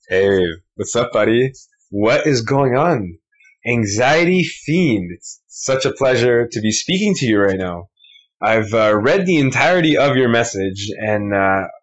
Hey, what's up, buddy? What is going on? Anxiety Fiend. It's such a pleasure to be speaking to you right now. I've read the entirety of your message, and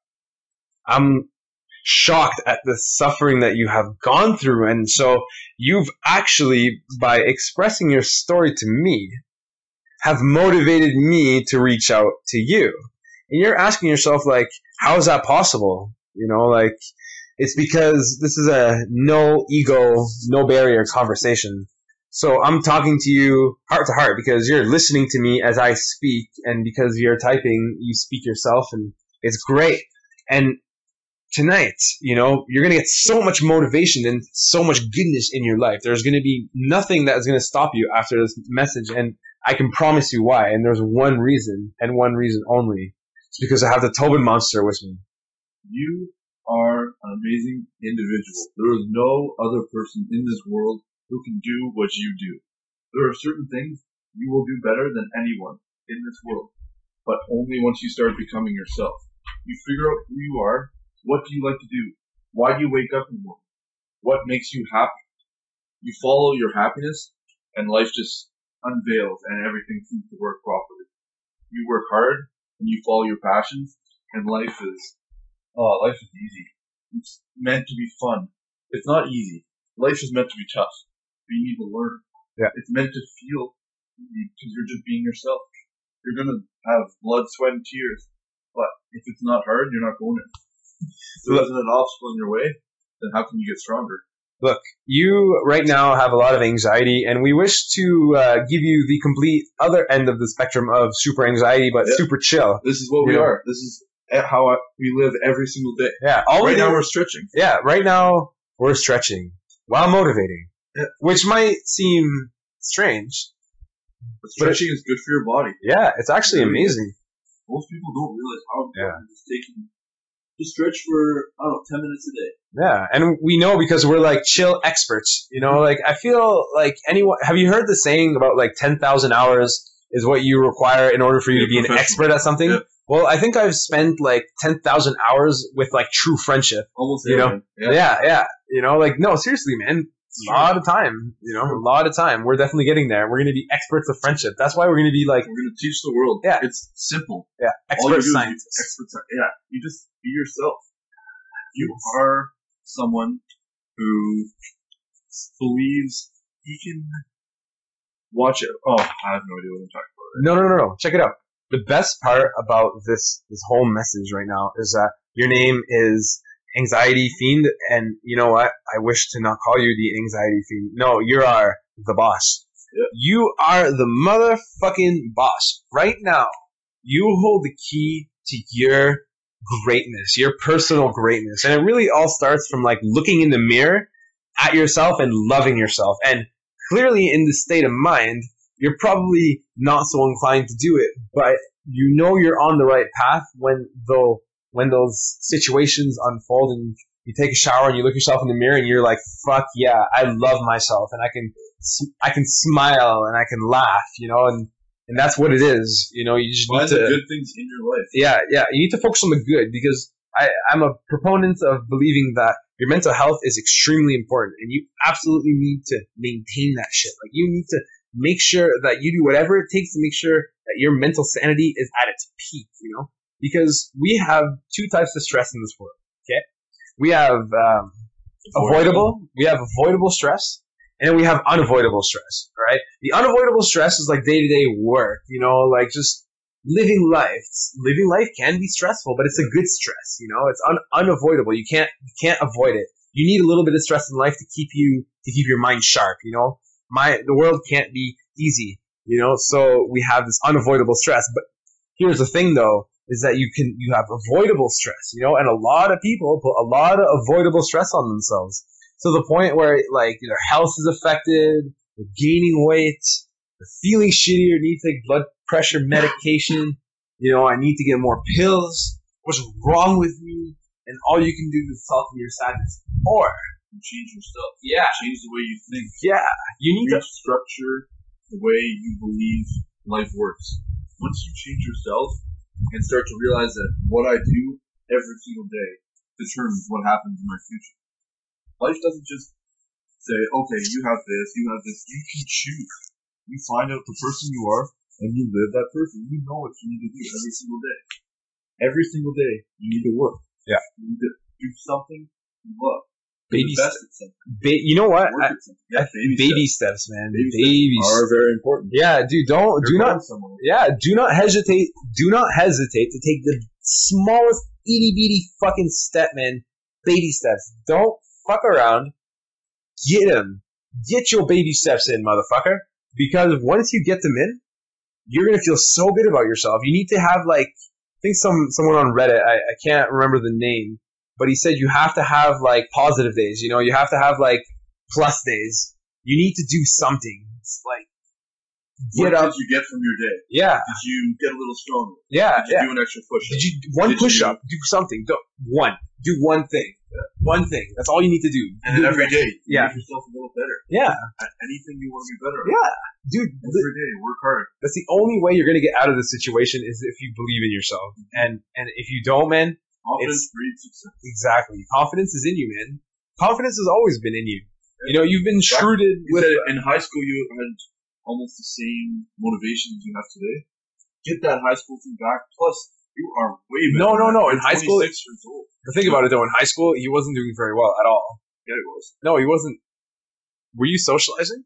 I'm shocked at the suffering that you have gone through. And so you've actually, by expressing your story to me, have motivated me to reach out to you. And you're asking yourself, like, how is that possible? Like, it's because this is a no ego, no barrier conversation. So I'm talking to you heart to heart because you're listening to me as I speak, and because you're typing, you speak yourself, and it's great. And tonight, you're going to get so much motivation and so much goodness in your life. There's going to be nothing that is going to stop you after this message. And I can promise you why. And there's one reason, and one reason only. It's because I have the Tobin Monster with me. You are an amazing individual. There is no other person in this world who can do what you do. There are certain things you will do better than anyone in this world, but only once you start becoming yourself. You figure out who you are. What do you like to do? Why do you wake up in the morning? What makes you happy? You follow your happiness, and life just unveils, and everything seems to work properly. You work hard, and you follow your passions, and life is easy. It's meant to be fun. It's not easy. Life is meant to be tough, but you need to learn. Yeah. It's meant to feel easy because you're just being yourself. You're gonna have blood, sweat, and tears, but if it's not hard, you're not going to. If there isn't an obstacle in your way, then how can you get stronger? Look, you right now have a lot of anxiety, and we wish to give you the complete other end of the spectrum of super anxiety, but super chill. This is what we are. This is how we live every single day. Yeah. Right now we're stretching. Yeah, right now we're stretching while motivating, which might seem strange. But stretching is good for your body. Yeah, it's actually amazing. Most people don't realize how important it is taking to stretch for, 10 minutes a day. Yeah, and we know because we're like chill experts. Like I feel like anyone. Have you heard the saying about like 10,000 hours is what you require in order for you to be an expert at something? Yeah. Well, I think I've spent like 10,000 hours with like true friendship. Almost there, man. Yeah. Like no, seriously, man. A lot of time, a lot of time. We're definitely getting there. We're going to be experts of friendship. That's why we're going to be like... We're going to teach the world. Yeah. It's simple. Yeah. Expert scientists. Yeah. You just be yourself. You are someone who believes he can watch it. Oh, I have no idea what I'm talking about. No. Check it out. The best part about this whole message right now is that your name is Anxiety Fiend, and you know what? I wish to not call you the Anxiety Fiend. No, you are the boss. Yep. You are the motherfucking boss. Right now, you hold the key to your greatness, your personal greatness. And it really all starts from like looking in the mirror at yourself and loving yourself. And clearly in this state of mind, you're probably not so inclined to do it, but you know you're on the right path when those situations unfold and you take a shower and you look yourself in the mirror and you're like, fuck yeah, I love myself, and I can smile and I can laugh, and that's what it is. You just find need to the good things in your life. Yeah. You need to focus on the good, because I'm a proponent of believing that your mental health is extremely important, and you absolutely need to maintain that shit. Like, you need to make sure that you do whatever it takes to make sure that your mental sanity is at its peak, because we have two types of stress in this world. Okay, we have avoidable stress, and we have unavoidable stress. Right? The unavoidable stress is like day-to-day work. Like just living life. Living life can be stressful, but it's a good stress. It's unavoidable. You can't avoid it. You need a little bit of stress in life to keep your mind sharp. The world can't be easy. So we have this unavoidable stress. But here's the thing, though, is that you have avoidable stress, and a lot of people put a lot of avoidable stress on themselves to the point where like their health is affected, they're gaining weight, they're feeling shittier, need to take blood pressure medication, I need to get more pills, what's wrong with me? And all you can do is soften your sadness, or change yourself. Yeah. Change the way you think. Yeah. You need to structure the way you believe life works. Once you change yourself and start to realize that what I do every single day determines what happens in my future. Life doesn't just say, okay, you have this, you have this. You can choose. You find out the person you are, and you live that person. You know what you need to do every single day. Every single day, you need to work. Yeah. You need to do something you love. Baby Invest in something. You know what? Work at something. Yeah, Baby steps, man. Baby steps are very important. Yeah, dude. Do not hesitate. Do not hesitate to take the smallest itty bitty fucking step, man. Baby steps. Don't fuck around. Get them. Get your baby steps in, motherfucker. Because once you get them in, you're gonna feel so good about yourself. You need to have I think someone on Reddit. I can't remember the name. But he said you have to have positive days. You know, you have to have plus days. You need to do something. It's what did you get from your day? Yeah. Did you get a little stronger? Yeah. Did you do an extra push-up? Did you push up? Do something. Do one thing. Yeah. One thing. That's all you need to do. And then every day, yeah, make yourself a little better. Yeah. At anything you want to be better at. Yeah. Dude, every day, work hard. That's the only way you're gonna get out of this situation is if you believe in yourself. And if you don't, man. Confidence breeds success. Exactly. Confidence is in you, man. Confidence has always been in you. You know, you've been shrewded with... In high school, you had almost the same motivation as you have today. Get that high school thing back. Plus, you are way better. No. In high school... 26 years old. Think about it, though. In high school, he wasn't doing very well at all. Yeah, he was. No, he wasn't. Were you socializing?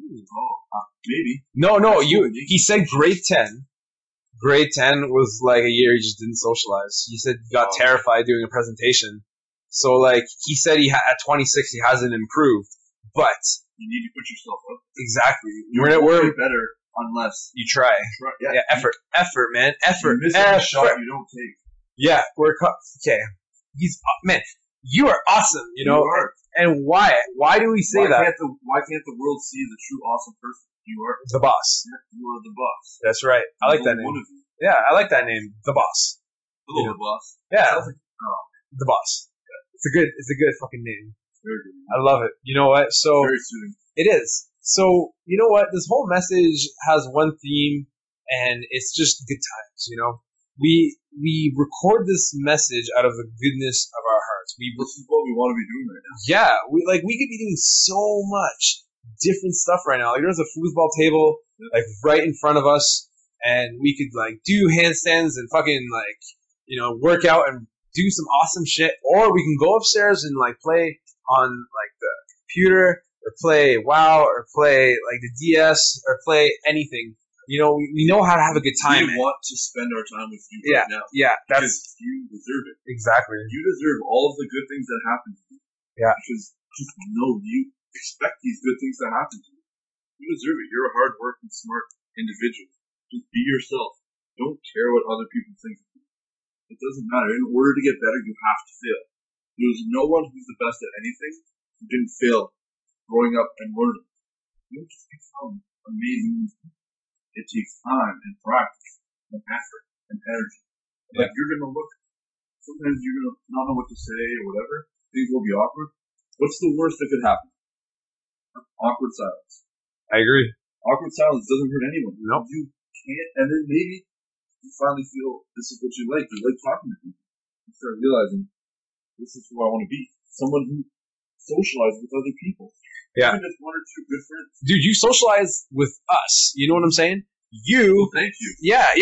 Maybe. No. He said grade 10. Grade 10 was a year he just didn't socialize. He said he got terrified doing a presentation. So, he said at 26 he hasn't improved. But... You need to put yourself up. Okay. We're better unless... You try. Yeah, effort. Effort, man. Effort. You're missing a shot you don't take. Yeah, okay. Man, you are awesome, you know? You are. And why? Why do we say that? Why can't the world see the true awesome person you are? The boss. Yeah, you are the boss. That's right. I like that name. One of you. Yeah, I like that name. The boss. Hello, the boss. Yeah. The boss. Yeah. It's a good fucking name. Very good. I love it. You know what? So very soothing. It is. So, you know what? This whole message has one theme, and it's just good times, you know? We record this message out of the goodness of our hearts. This is what we want to be doing right now. Yeah, we could be doing so much different stuff right now. There's a foosball table right in front of us, and we could do handstands and fucking work out and do some awesome shit. Or we can go upstairs and play on the computer, or play WoW, or play the DS, or play anything. You know, we know how to have a good time. We want to spend our time with you right now. Yeah, because you deserve it. Exactly. You deserve all of the good things that happen to you. Yeah. Because just know you expect these good things to happen to you. You deserve it. You're a hard-working, smart individual. Just be yourself. Don't care what other people think of you. It doesn't matter. In order to get better, you have to fail. There's no one who's the best at anything who didn't fail growing up and learning. You don't just become amazing. It takes time and practice and effort and energy. Yeah. You're going to look, sometimes you're going to not know what to say or whatever. Things will be awkward. What's the worst that could happen? Awkward silence. I agree. Awkward silence doesn't hurt anyone. No. You can't, and then maybe you finally feel this is what you like. You like talking to people. You start realizing this is who I want to be. Someone who socializes with other people. Yeah. Even just one or two good friends. Dude, you socialize with us. You know what I'm saying? Thank you.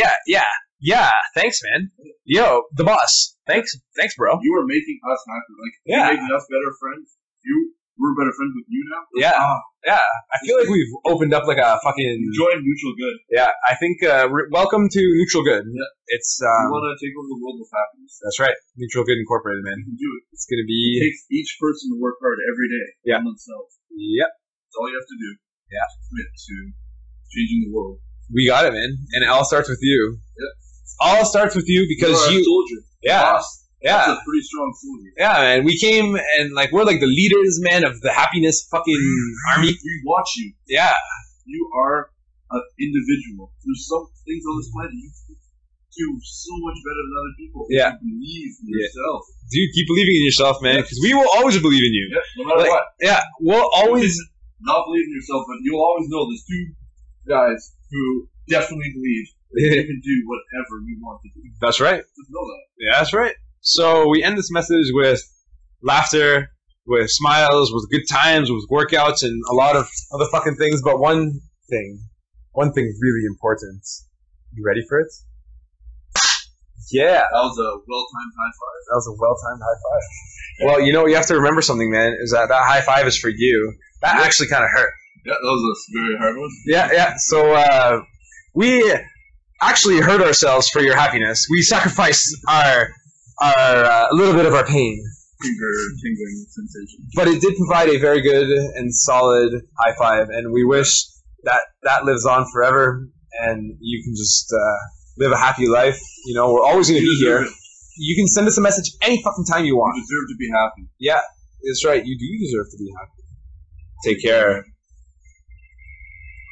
Yeah. Thanks, man. Yo, the boss. Thanks, bro. You are making us happy. You're making us better friends. We're better friends with you now. Yeah. I feel like we've opened up a fucking... Join Neutral Good. Yeah, I think, welcome to Neutral Good. Yeah. It's, we want to take over the world with happiness. That's right. Neutral Good Incorporated, man. You can do it. It's gonna be... It takes each person to work hard every day. Yeah. On themselves. Yep. That's all you have to do. Yeah. Commit to changing the world. We got it, man. And it all starts with you. Yeah. All starts with you because you... soldier. Yeah. Boss. Yeah. That's a pretty strong soldier. Yeah, man. We came and we're the leaders, man, of the happiness fucking army. We watch you. Yeah. You are an individual. There's some things on this planet you can do so much better than other people. Yeah. You believe in yourself. Dude, keep believing in yourself, man, because we will always believe in you. Yeah, no matter what. Yeah, we'll always... Not believe in yourself, but you'll always know there's two guys who definitely believe that you can do whatever you want to do. That's right. Just know that. Yeah, that's right. So we end this message with laughter, with smiles, with good times, with workouts, and a lot of other fucking things. But one thing really important. You ready for it? Yeah. That was a well-timed high five. That was a well-timed high five. Well, you know, you have to remember something, man, is that high five is for you. That actually kind of hurt. Yeah, that was a very hard one. Yeah. So, we actually hurt ourselves for your happiness. We sacrificed a little bit of our pain. Tingling sensation. But it did provide a very good and solid high five, and we wish that lives on forever, and you can just live a happy life. You know, we're always going to be here. You can send us a message any fucking time you want. You deserve to be happy. Yeah, that's right. You do deserve to be happy. Take care.